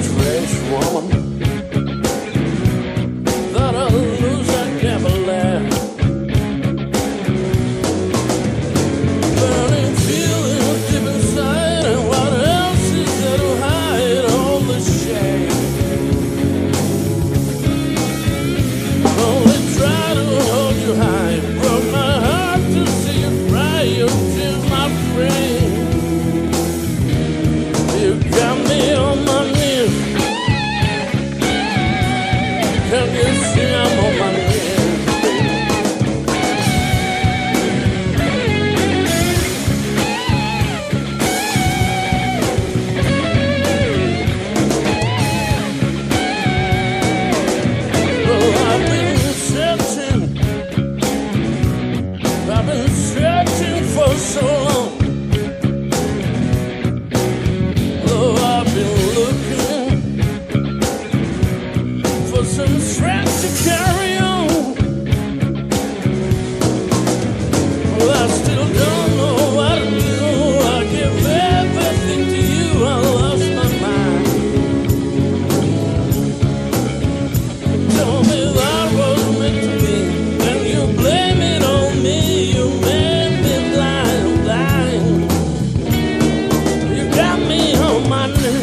strange woman that I lose, I can't believe. Burning feeling deep inside, and what else is there to hide? All the shame. Only try to hold you high. Broke my heart to see you cry. Your tears, my friend. You got me on my knees. Can you see I'm on my knees? Well, I've been searching for so long. Some strength to carry on. Well, I still don't know what to do. I give everything to you. I lost my mind. Told me that was meant to be, and you blame it on me. You made me blind. You got me on my knees.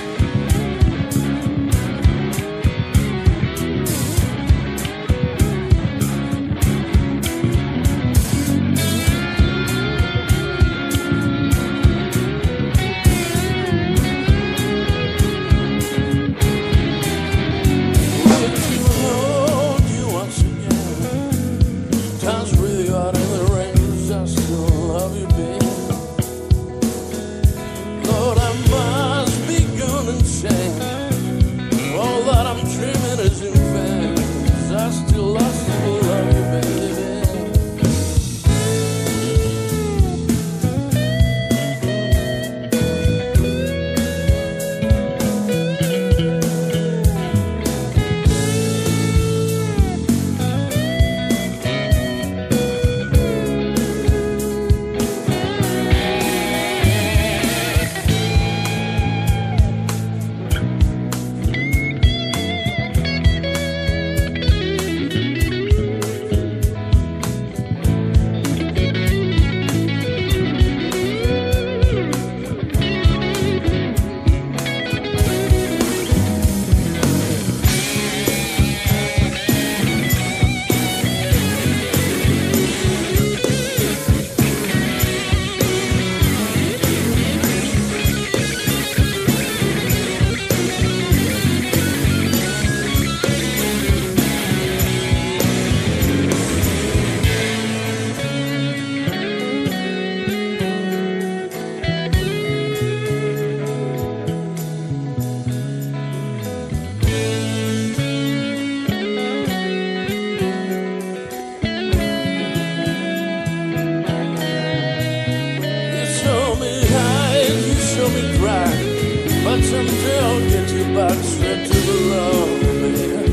But someday I'll get you back straight to the road, man.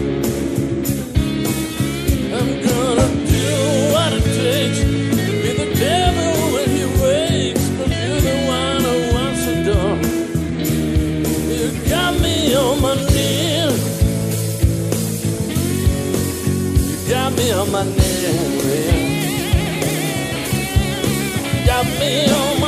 I'm gonna do what it takes. Be the devil when he wakes, 'cause you're the one who wants to do. You got me on my knees. You got me on my knees, man. Got me on